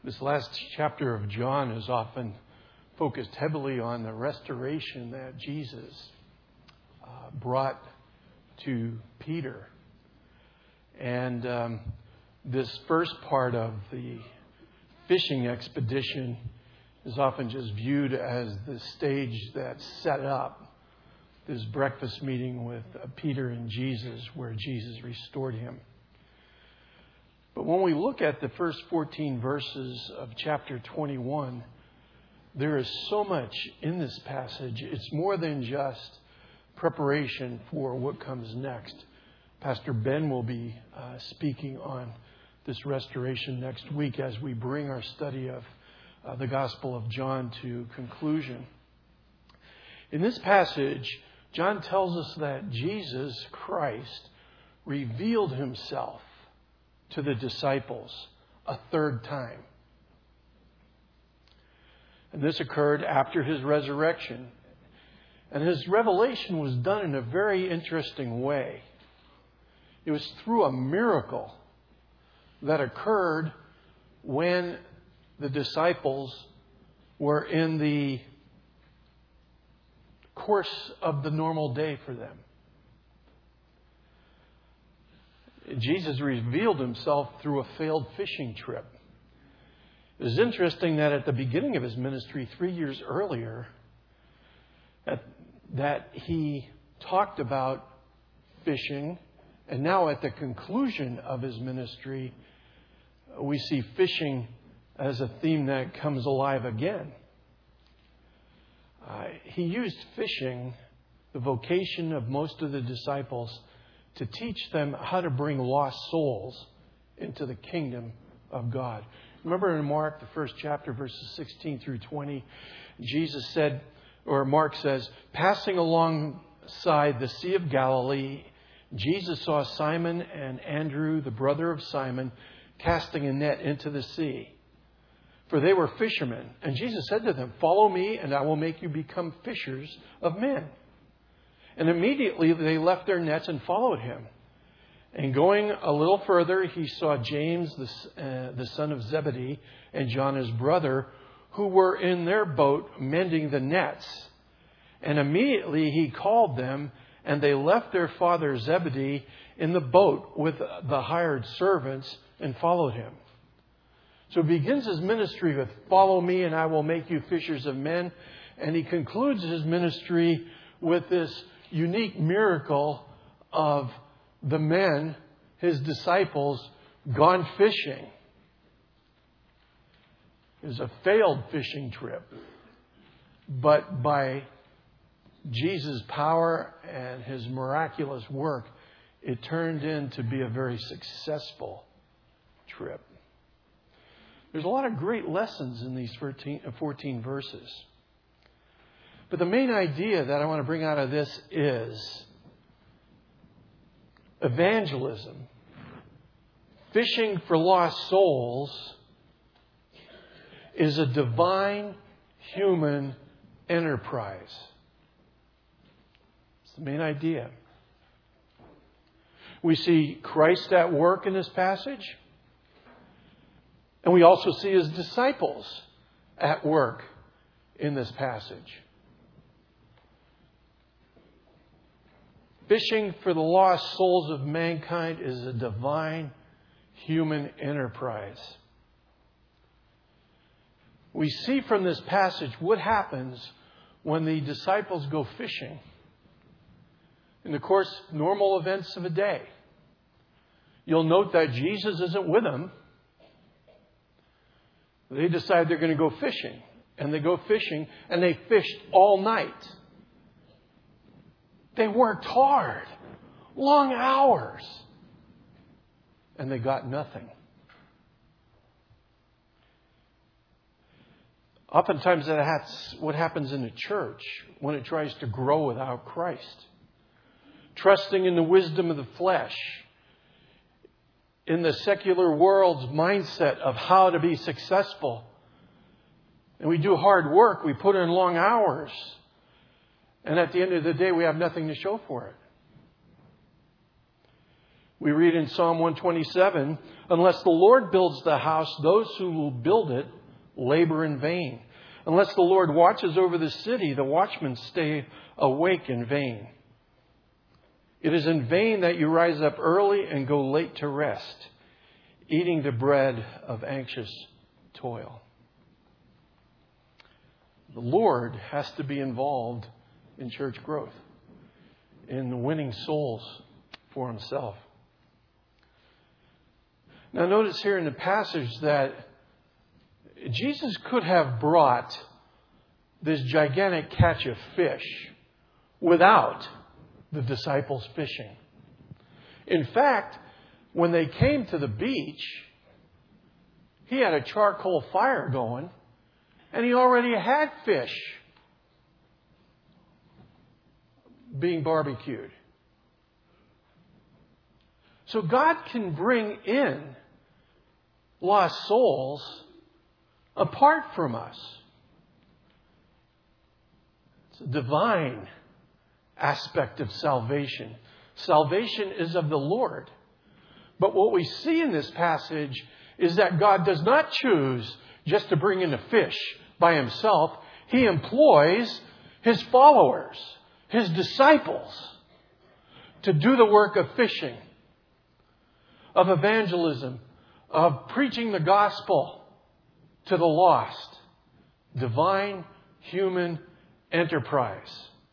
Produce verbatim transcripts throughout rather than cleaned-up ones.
This last chapter of John is often focused heavily on the restoration that Jesus uh, brought to Peter. And um, this first part of the fishing expedition is often just viewed as the stage that set up this breakfast meeting with uh, Peter and Jesus, where Jesus restored him. But when we look at the first fourteen verses of chapter twenty-one, there is so much in this passage. It's more than just preparation for what comes next. Pastor Ben will be uh, speaking on this restoration next week as we bring our study of uh, the Gospel of John to conclusion. In this passage, John tells us that Jesus Christ revealed himself to the disciples a third time. And this occurred after his resurrection. And his revelation was done in a very interesting way. It was through a miracle that occurred when the disciples were in the course of the normal day for them. Jesus revealed himself through a failed fishing trip. It is interesting that at the beginning of his ministry, three years earlier, at, that he talked about fishing. And now at the conclusion of his ministry, we see fishing as a theme that comes alive again. Uh, he used fishing, the vocation of most of the disciples, to teach them how to bring lost souls into the kingdom of God. Remember in Mark, the first chapter, verses sixteen through twenty, Jesus said, or Mark says, passing alongside the Sea of Galilee, Jesus saw Simon and Andrew, the brother of Simon, casting a net into the sea. For they were fishermen. And Jesus said to them, follow me, and I will make you become fishers of men. And immediately they left their nets and followed him. And going a little further, he saw James, the, uh, the son of Zebedee, and John, his brother, who were in their boat mending the nets. And immediately he called them, and they left their father Zebedee in the boat with the hired servants and followed him. So he begins his ministry with, follow me and I will make you fishers of men. And he concludes his ministry with this unique miracle of the men, his disciples, gone fishing. It was a failed fishing trip. But by Jesus' power and his miraculous work, it turned into be a very successful trip. There's a lot of great lessons in these fourteen verses. But the main idea that I want to bring out of this is evangelism, fishing for lost souls, is a divine human enterprise. It's the main idea. We see Christ at work in this passage. And we also see his disciples at work in this passage. Fishing for the lost souls of mankind is a divine human enterprise. We see from this passage what happens when the disciples go fishing. In the course, normal events of a day. You'll note that Jesus isn't with them. They decide they're going to go fishing. And they go fishing and they fished all night. They worked hard, long hours, and they got nothing. Oftentimes that's what happens in the church when it tries to grow without Christ. Trusting in the wisdom of the flesh, in the secular world's mindset of how to be successful. And we do hard work, we put in long hours. And at the end of the day, we have nothing to show for it. We read in Psalm one twenty-seven, unless the Lord builds the house, those who will build it labor in vain. Unless the Lord watches over the city, the watchmen stay awake in vain. It is in vain that you rise up early and go late to rest, eating the bread of anxious toil. The Lord has to be involved in church growth, in winning souls for Himself. Now notice here in the passage that Jesus could have brought this gigantic catch of fish without the disciples fishing. In fact, when they came to the beach, He had a charcoal fire going, and He already had fish being barbecued. So God can bring in lost souls apart from us. It's a divine aspect of salvation. Salvation is of the Lord. But what we see in this passage is that God does not choose just to bring in a fish by Himself. He employs His followers, His disciples, to do the work of fishing, of evangelism, of preaching the gospel to the lost. Divine human enterprise.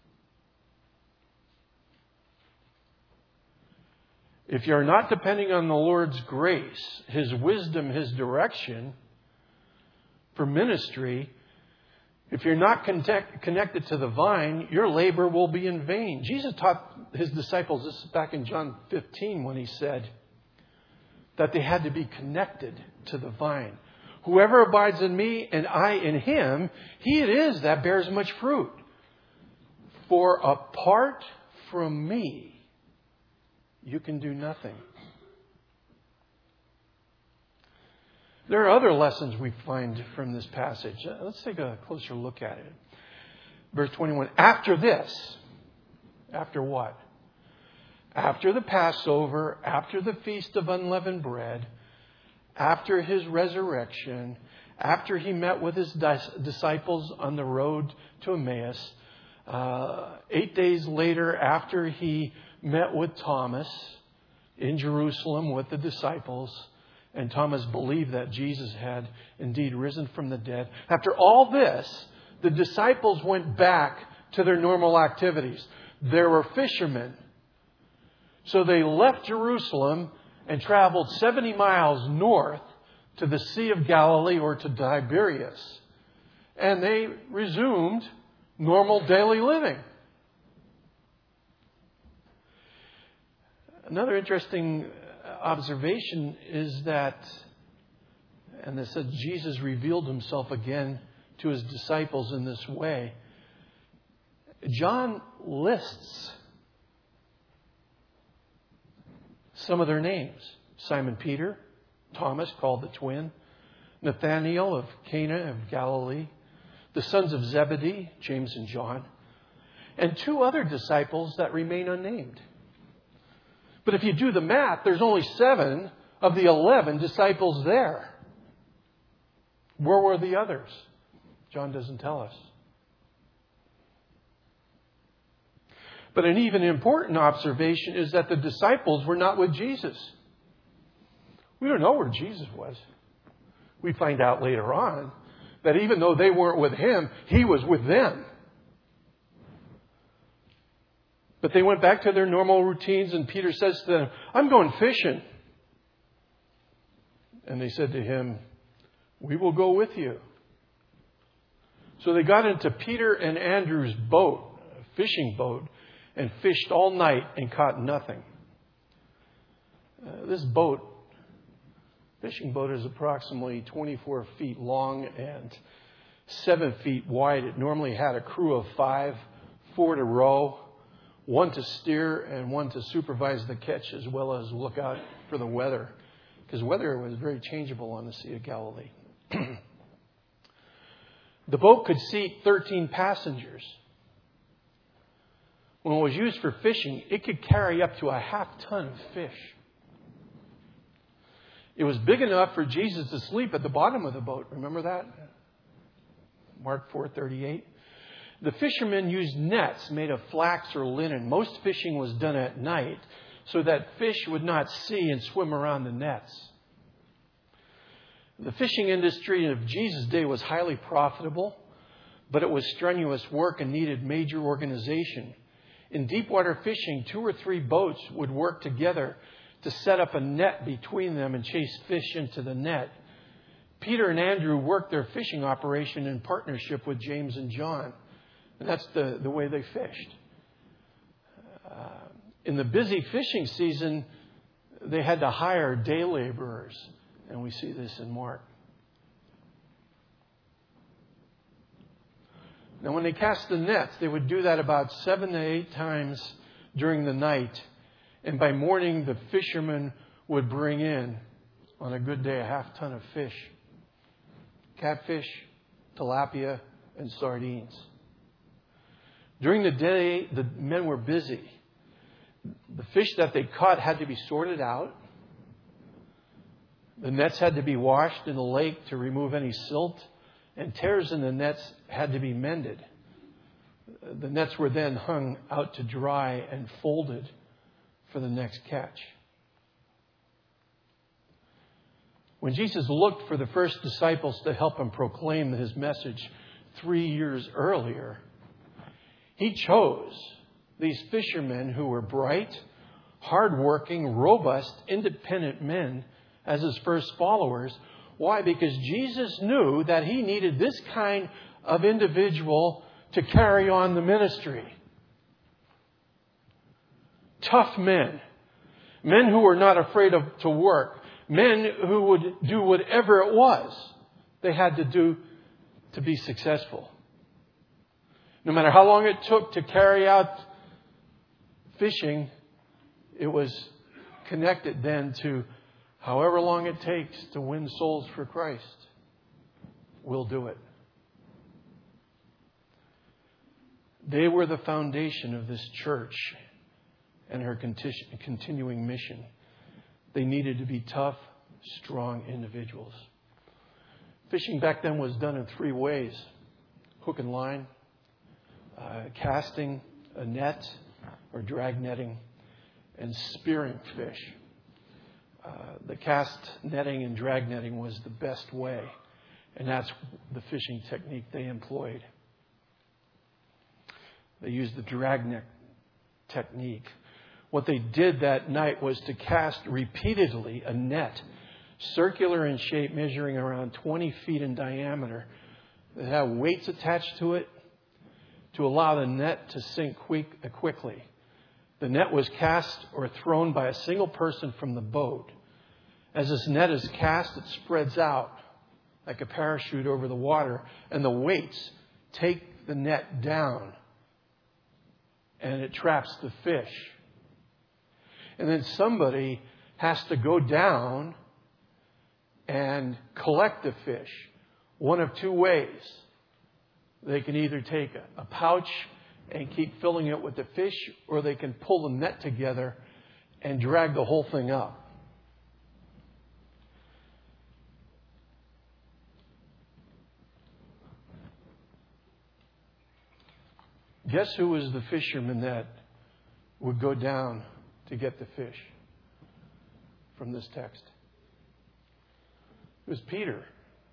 If you're not depending on the Lord's grace, His wisdom, His direction for ministry, if you're not connect, connected to the vine, your labor will be in vain. Jesus taught His disciples this back in John fifteen when He said that they had to be connected to the vine. Whoever abides in me and I in him, he it is that bears much fruit. For apart from me, you can do nothing. There are other lessons we find from this passage. Let's take a closer look at it. Verse twenty-one. After this, after what? After the Passover, after the Feast of Unleavened Bread, after His resurrection, after He met with His disciples on the road to Emmaus, uh, eight days later, after He met with Thomas in Jerusalem with the disciples, and Thomas believed that Jesus had indeed risen from the dead. After all this, the disciples went back to their normal activities. There were fishermen. So they left Jerusalem and traveled seventy miles north to the Sea of Galilee or to Tiberias. And they resumed normal daily living. Another interesting observation is that, and it said Jesus revealed Himself again to His disciples in this way. John lists some of their names. Simon Peter, Thomas, called the twin, Nathanael of Cana of Galilee, the sons of Zebedee, James and John, and two other disciples that remain unnamed. But if you do the math, there's only seven of the eleven disciples there. Where were the others? John doesn't tell us. But an even important observation is that the disciples were not with Jesus. We don't know where Jesus was. We find out later on that even though they weren't with Him, He was with them. But they went back to their normal routines, and Peter says to them, I'm going fishing. And they said to him, we will go with you. So they got into Peter and Andrew's boat, a fishing boat, and fished all night and caught nothing. Uh, this boat, fishing boat, is approximately twenty-four feet long and seven feet wide. It normally had a crew of five, four to row, one to steer, and one to supervise the catch as well as look out for the weather, because weather was very changeable on the Sea of Galilee. The boat could seat thirteen passengers. When it was used for fishing, it could carry up to a half ton of fish. It was big enough for Jesus to sleep at the bottom of the boat. Remember that? Mark four thirty-eight. The fishermen used nets made of flax or linen. Most fishing was done at night so that fish would not see and swim around the nets. The fishing industry of Jesus' day was highly profitable, but it was strenuous work and needed major organization. In deepwater fishing, two or three boats would work together to set up a net between them and chase fish into the net. Peter and Andrew worked their fishing operation in partnership with James and John. And that's the, the way they fished. Uh, in the busy fishing season, they had to hire day laborers. And we see this in Mark. Now, when they cast the nets, they would do that about seven to eight times during the night. And by morning, the fishermen would bring in, on a good day, a half ton of fish. Catfish, tilapia, and sardines. During the day, the men were busy. The fish that they caught had to be sorted out. The nets had to be washed in the lake to remove any silt, and tears in the nets had to be mended. The nets were then hung out to dry and folded for the next catch. When Jesus looked for the first disciples to help him proclaim his message three years earlier, he chose these fishermen who were bright, hardworking, robust, independent men as his first followers. Why? Because Jesus knew that he needed this kind of individual to carry on the ministry. Tough men. Men who were not afraid of to work. Men who would do whatever it was they had to do to be successful. No matter how long it took to carry out fishing, it was connected then to however long it takes to win souls for Christ. We'll do it. They were the foundation of this church and her continuing mission. They needed to be tough, strong individuals. Fishing back then was done in three ways. Hook and line, uh, casting a net or drag netting, and spearing fish. Uh, the cast netting and drag netting was the best way. And that's the fishing technique they employed. They used the drag net technique. What they did that night was to cast repeatedly a net, circular in shape, measuring around twenty feet in diameter, that had weights attached to it to allow the net to sink quick, quickly. The net was cast or thrown by a single person from the boat. As this net is cast, it spreads out like a parachute over the water, and the weights take the net down, and it traps the fish. And then somebody has to go down and collect the fish. One of two ways. They can either take a pouch and keep filling it with the fish, or they can pull the net together and drag the whole thing up. Guess who was the fisherman that would go down to get the fish from this text? It was Peter.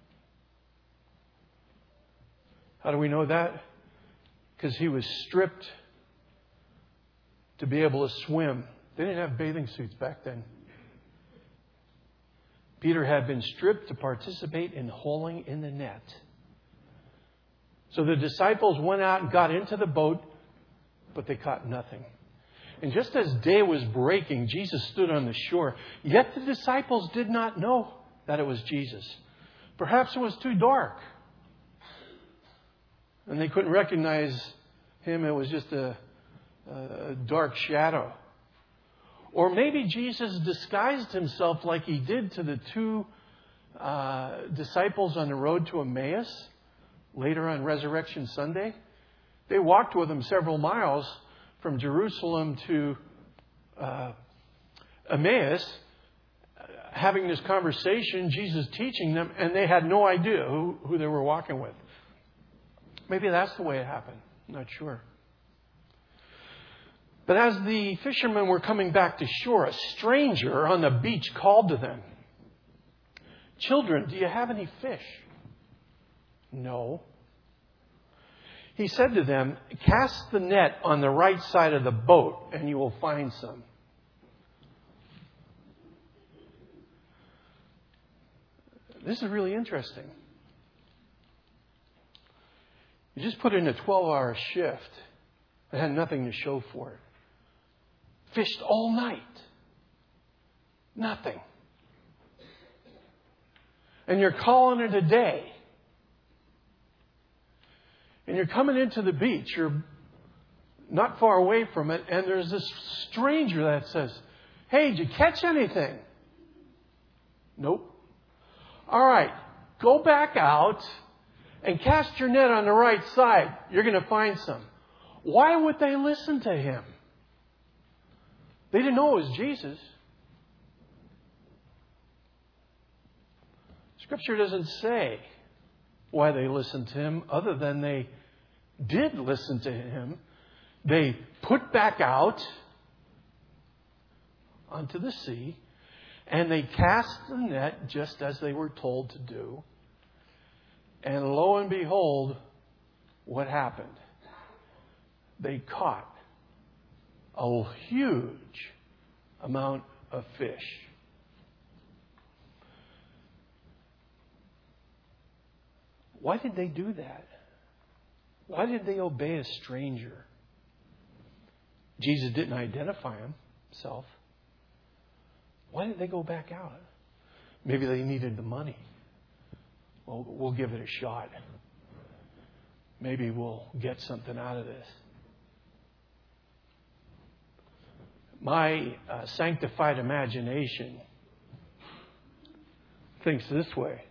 How do we know that? Because he was stripped to be able to swim. They didn't have bathing suits back then. Peter had been stripped to participate in hauling in the net. So the disciples went out and got into the boat, but they caught nothing. And just as day was breaking, Jesus stood on the shore. Yet the disciples did not know that it was Jesus. Perhaps it was too dark. And they couldn't recognize him. It was just a, a dark shadow. Or maybe Jesus disguised himself like he did to the two uh, disciples on the road to Emmaus later on Resurrection Sunday. They walked with him several miles from Jerusalem to uh, Emmaus. having this conversation, Jesus teaching them, and they had no idea who, who they were walking with. Maybe that's the way it happened. I'm not sure. But as the fishermen were coming back to shore, a stranger on the beach called to them, "Children, do you have any fish?" "No." He said to them, "Cast the net on the right side of the boat and you will find some." This is really interesting. You just put in a twelve-hour shift and had nothing to show for it. Fished all night. Nothing. And you're calling it a day. And you're coming into the beach. You're not far away from it. And there's this stranger that says, "Hey, did you catch anything?" "Nope." "All right, go back out and cast your net on the right side. You're going to find some." Why would they listen to him? They didn't know it was Jesus. Scripture doesn't say why they listened to him, other than they did listen to him. They put back out onto the sea, and they cast the net just as they were told to do. And lo and behold, what happened? They caught a huge amount of fish. Why did they do that? Why did they obey a stranger? Jesus didn't identify himself. Why did they go back out? Maybe they needed the money. Well, we'll give it a shot. Maybe we'll get something out of this. My uh, sanctified imagination thinks this way.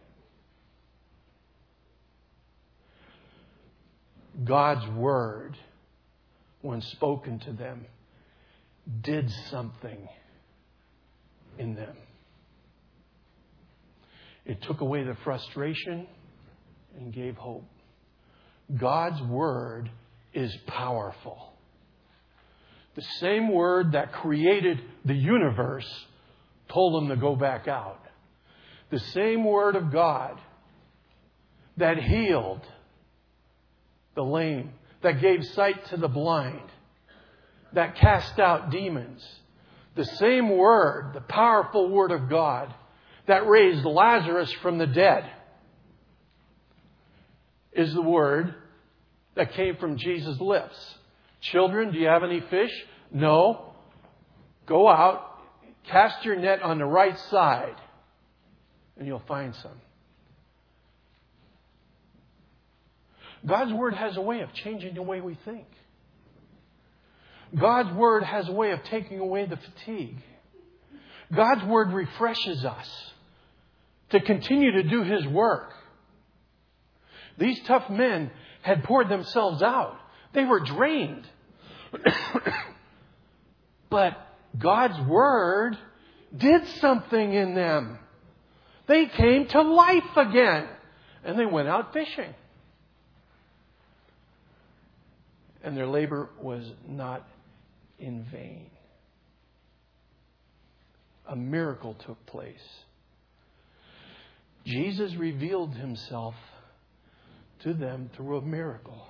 God's word, when spoken to them, did something in them. It took away the frustration and gave hope. God's word is powerful. The same word that created the universe told them to go back out. The same word of God that healed the lame, that gave sight to the blind, that cast out demons. The same word, the powerful word of God that raised Lazarus from the dead, is the word that came from Jesus' lips. "Children, do you have any fish?" "No." "Go out, cast your net on the right side, and you'll find some." God's word has a way of changing the way we think. God's word has a way of taking away the fatigue. God's word refreshes us to continue to do his work. These tough men had poured themselves out. They were drained. But God's word did something in them. They came to life again. And they went out fishing. And their labor was not in vain. A miracle took place. Jesus revealed himself to them through a miracle.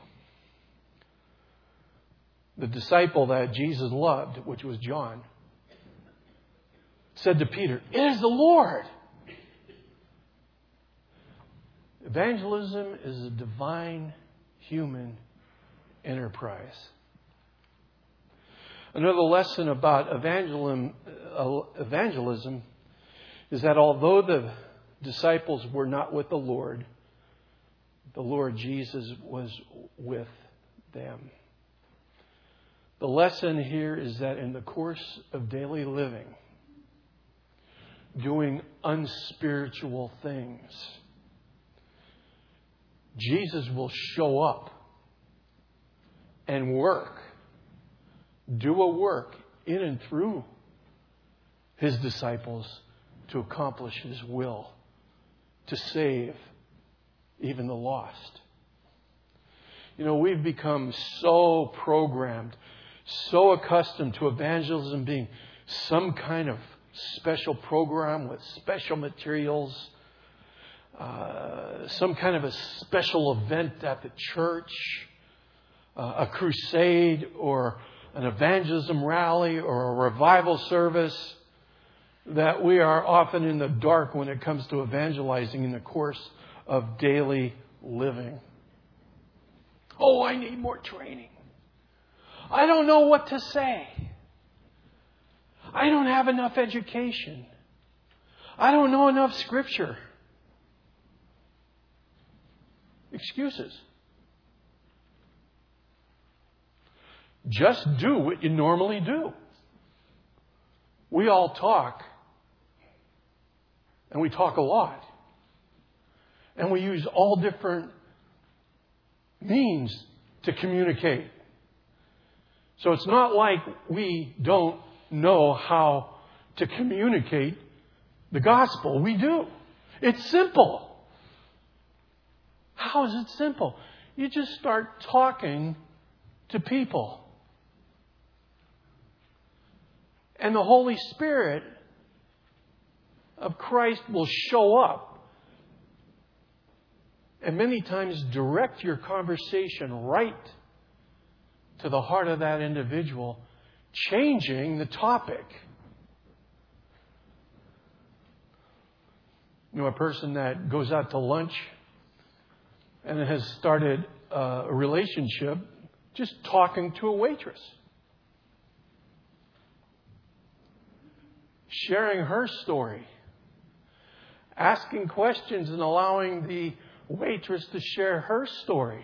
The disciple that Jesus loved, which was John, said to Peter, "It is the Lord." Evangelism is a divine human enterprise. Another lesson about evangelism, uh, evangelism is that although the disciples were not with the Lord, the Lord Jesus was with them. The lesson here is that in the course of daily living, doing unspiritual things, Jesus will show up and work, do a work in and through his disciples to accomplish His will, to save even the lost. You know, we've become so programmed, so accustomed to evangelism being some kind of special program with special materials, uh, some kind of a special event at the church, uh, a crusade or an evangelism rally or a revival service, that we are often in the dark when it comes to evangelizing in the course of daily living. Oh, I need more training. I don't know what to say. I don't have enough education. I don't know enough Scripture. Excuses. Just do what you normally do. We all talk. And we talk a lot. And we use all different means to communicate. So it's not like we don't know how to communicate the gospel. We do. It's simple. How is it simple? You just start talking to people. And the Holy Spirit of Christ will show up and many times direct your conversation right to the heart of that individual, changing the topic. You know, a person that goes out to lunch and has started a relationship just talking to a waitress, sharing her story, asking questions and allowing the waitress to share her story.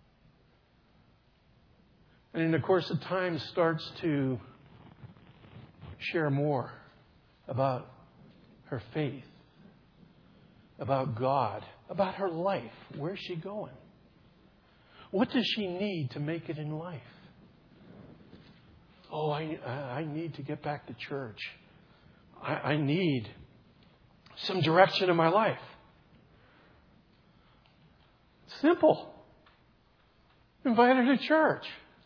And in the course of time starts to share more about her faith, about God, about her life. Where's she going? What does she need to make it in life? Oh, I, I need to get back to church. I, I need some direction in my life. Simple. Invite her to church.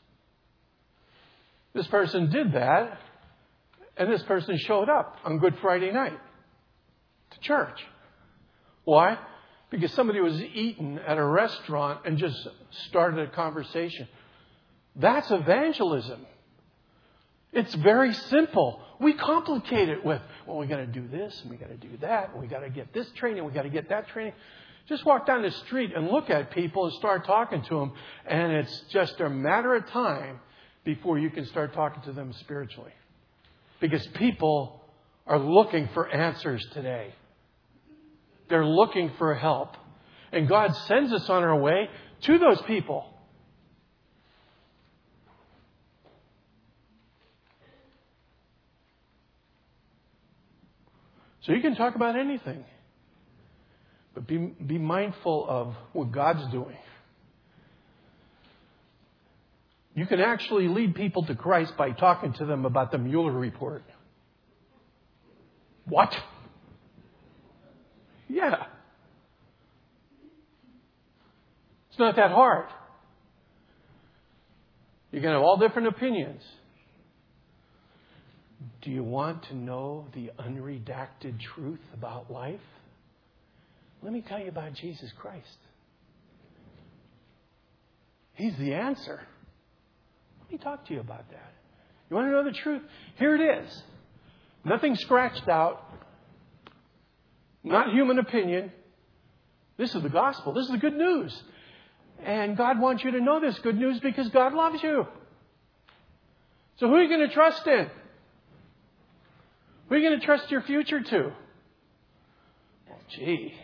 This person did that, and this person showed up on Good Friday night to church. Why? Because somebody was eating at a restaurant and just started a conversation. That's evangelism. It's very simple. We complicate it with, well, we got to do this, and we got to do that, and we got to get this training, we got to get that training. Just walk down the street and look at people and start talking to them, and it's just a matter of time before you can start talking to them spiritually. Because people are looking for answers today. They're looking for help. And God sends us on our way to those people. So you can talk about anything. But be, be mindful of what God's doing. You can actually lead people to Christ by talking to them about the Mueller report. What? Yeah. It's not that hard. You can have all different opinions. Do you want to know the unredacted truth about life? Let me tell you about Jesus Christ. He's the answer. Let me talk to you about that. You want to know the truth? Here it is. Nothing scratched out. Not human opinion. This is the gospel. This is the good news. And God wants you to know this good news because God loves you. So who are you going to trust in? Who are you going to trust your future to? Well, gee.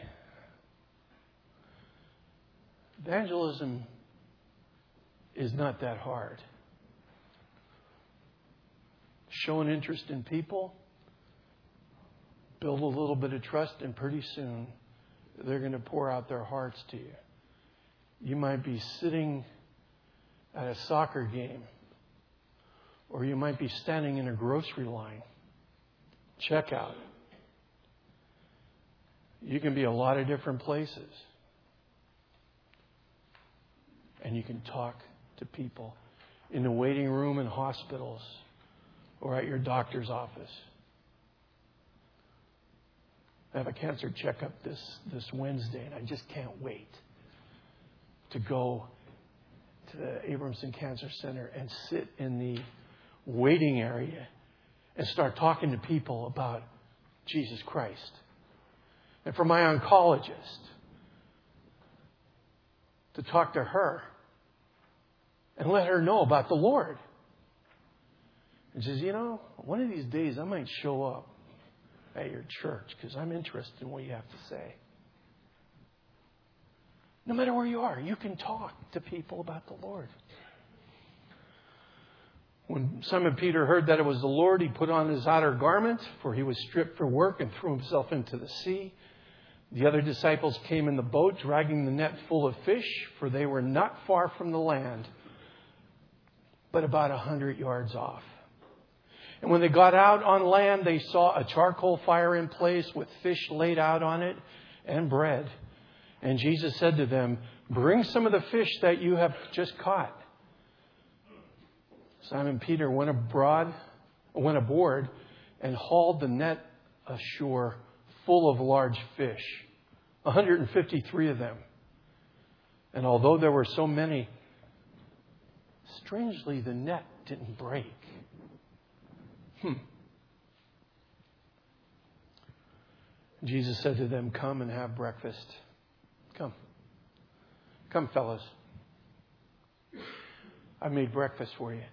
Evangelism is not that hard. Show an interest in people, build a little bit of trust, and pretty soon they're going to pour out their hearts to you. You might be sitting at a soccer game, or you might be standing in a grocery line, checkout, You can be a lot of different places. And you can talk to people in the waiting room in hospitals or at your doctor's office. I have a cancer checkup this, this Wednesday, and I just can't wait to go to the Abramson Cancer Center and sit in the waiting area and start talking to people about Jesus Christ. And for my oncologist, to talk to her and let her know about the Lord. And she says, you know, one of these days I might show up at your church because I'm interested in what you have to say. No matter where you are, you can talk to people about the Lord. When Simon Peter heard that it was the Lord, he put on his outer garment, for he was stripped for work, and threw himself into the sea. The other disciples came in the boat, dragging the net full of fish, for they were not far from the land, but about a hundred yards off. And when they got out on land, they saw a charcoal fire in place with fish laid out on it and bread. And Jesus said to them, bring some of the fish that you have just caught. Simon Peter went abroad, went aboard and hauled the net ashore full of large fish, one hundred fifty-three of them. And although there were so many, strangely, the net didn't break. Hmm. Jesus said to them, come and have breakfast. Come. Come, fellas. I made breakfast for you.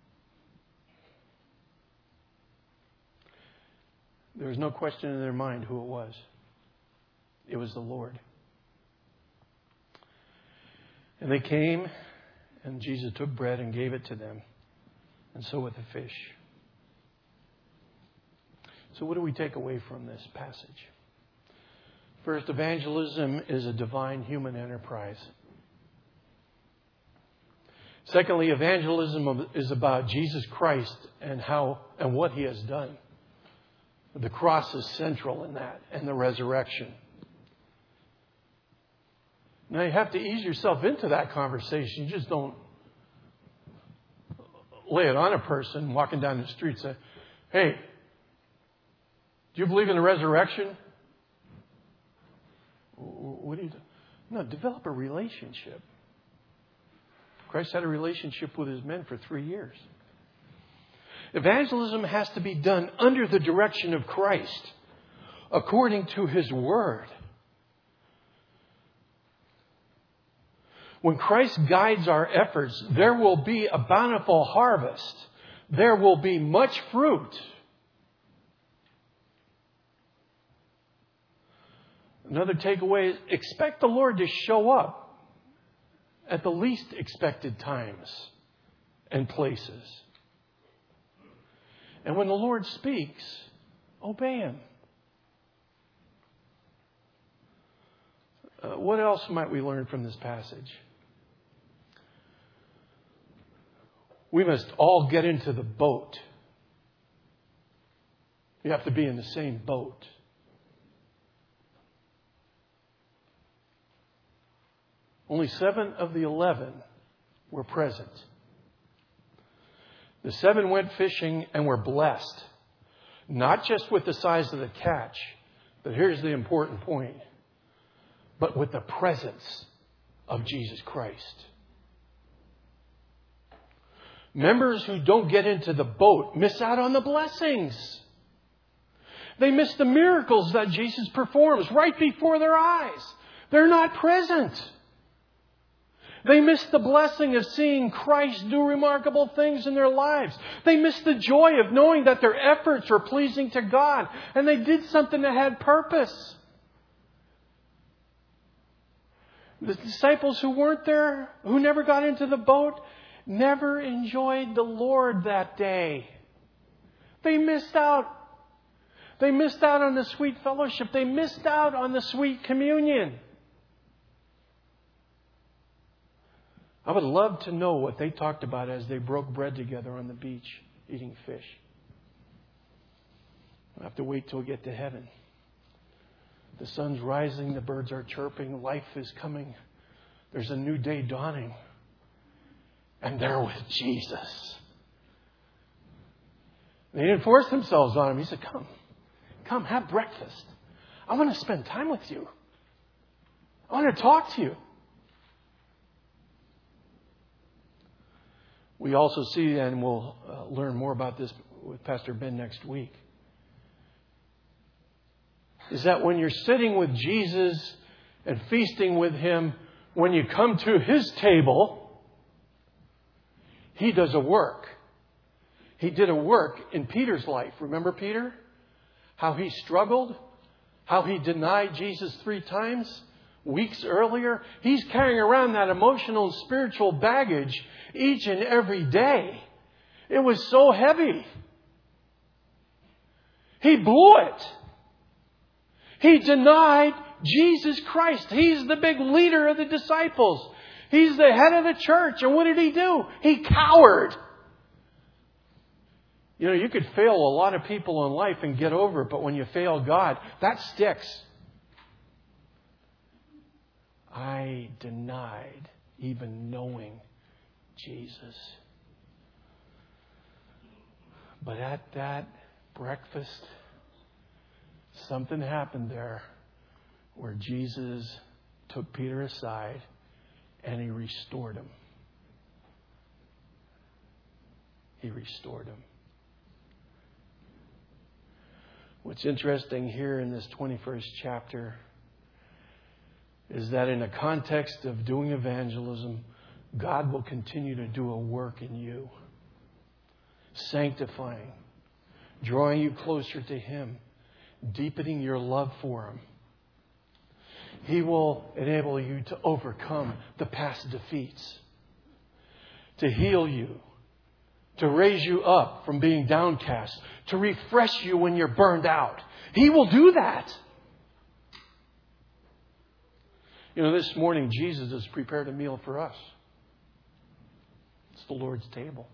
There was no question in their mind who it was. It was the Lord. And they came, and Jesus took bread and gave it to them, and so with the fish. So what do we take away from this passage? First, evangelism is a divine human enterprise. Secondly, evangelism is about Jesus Christ and how and what He has done. The cross is central in that, and the resurrection. Now you have to ease yourself into that conversation. You just don't lay it on a person walking down the street and say, hey, do you believe in the resurrection? What do you do? No, develop a relationship. Christ had a relationship with His men for three years. Evangelism has to be done under the direction of Christ, according to His Word. When Christ guides our efforts, there will be a bountiful harvest. There will be much fruit. Another takeaway is expect the Lord to show up at the least expected times and places. And when the Lord speaks, obey Him. Uh, what else might we learn from this passage? We must all get into the boat. You have to be in the same boat. Only seven of the eleven were present. The seven went fishing and were blessed, not just with the size of the catch, but here's the important point, but with the presence of Jesus Christ. Members who don't get into the boat miss out on the blessings. They miss the miracles that Jesus performs right before their eyes. They're not present. They miss the blessing of seeing Christ do remarkable things in their lives. They miss the joy of knowing that their efforts were pleasing to God and they did something that had purpose. The disciples who weren't there, who never got into the boat, never enjoyed the Lord that day. They missed out. They missed out on the sweet fellowship. They missed out on the sweet communion. I would love to know what they talked about as they broke bread together on the beach eating fish. I'll have to wait till we get to heaven. The sun's rising, the birds are chirping, life is coming. There's a new day dawning. And they're with Jesus. They didn't force themselves on him. He said, come, come, have breakfast. I want to spend time with you. I want to talk to you. We also see, and we'll uh, learn more about this with Pastor Ben next week, is that when you're sitting with Jesus and feasting with him, when you come to his table, he does a work. He did a work in Peter's life. Remember Peter? How he struggled? How he denied Jesus three times weeks earlier? He's carrying around that emotional and spiritual baggage each and every day. It was so heavy. He blew it. He denied Jesus Christ. He's the big leader of the disciples. He's the head of the church. And what did he do? He cowered. You know, you could fail a lot of people in life and get over it, but when you fail God, that sticks. I denied even knowing Jesus. But at that breakfast, something happened there where Jesus took Peter aside and he restored him. He restored him. What's interesting here in this twenty-first chapter is that in the context of doing evangelism, God will continue to do a work in you, sanctifying, drawing you closer to him, deepening your love for him. He will enable you to overcome the past defeats, to heal you, to raise you up from being downcast, to refresh you when you're burned out. He will do that. You know, this morning Jesus has prepared a meal for us. It's the Lord's table.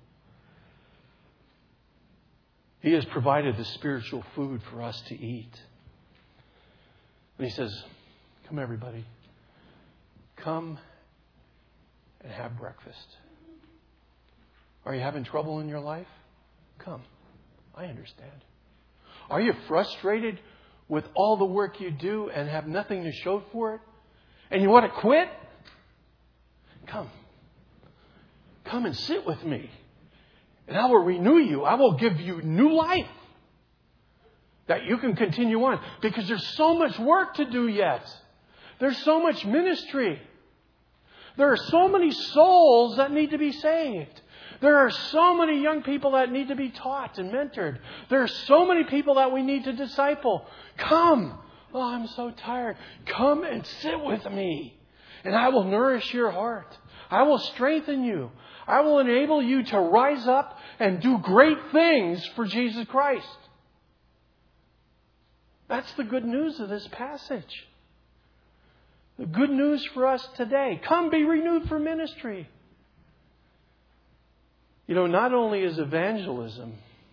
He has provided the spiritual food for us to eat. And he says, come everybody, come and have breakfast. Are you having trouble in your life? Come. I understand. Are you frustrated with all the work you do and have nothing to show for it? And you want to quit? Come. Come and sit with me. And I will renew you. I will give you new life that you can continue on. Because there's so much work to do yet. There's so much ministry. There are so many souls that need to be saved. There are so many young people that need to be taught and mentored. There are so many people that we need to disciple. Come. Oh, I'm so tired. Come and sit with me. And I will nourish your heart. I will strengthen you. I will enable you to rise up and do great things for Jesus Christ. That's the good news of this passage. The good news for us today. Come be renewed for ministry. You know, not only is evangelism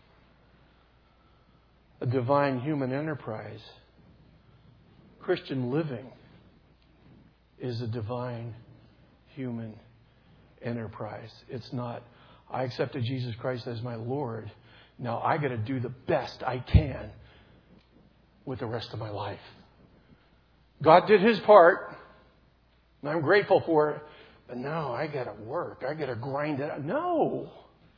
a divine human enterprise, Christian living is a divine human enterprise. It's not, I accepted Jesus Christ as my Lord. Now I got to do the best I can with the rest of my life. God did his part, and I'm grateful for it. But now I got to work. I got to grind it out. No.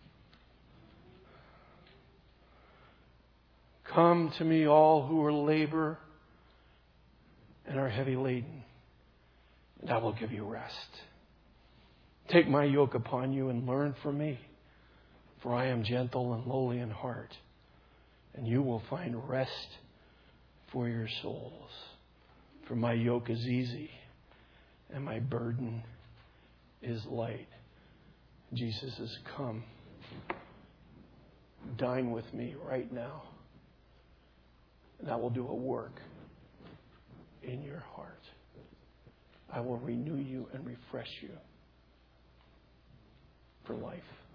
Come to me, all who are labor and are heavy laden, and I will give you rest. Take my yoke upon you and learn from me, for I am gentle and lowly in heart, and you will find rest for your souls. For my yoke is easy and my burden is light. Jesus says, come, dine with me right now, and I will do a work in your heart. I will renew you and refresh you for life.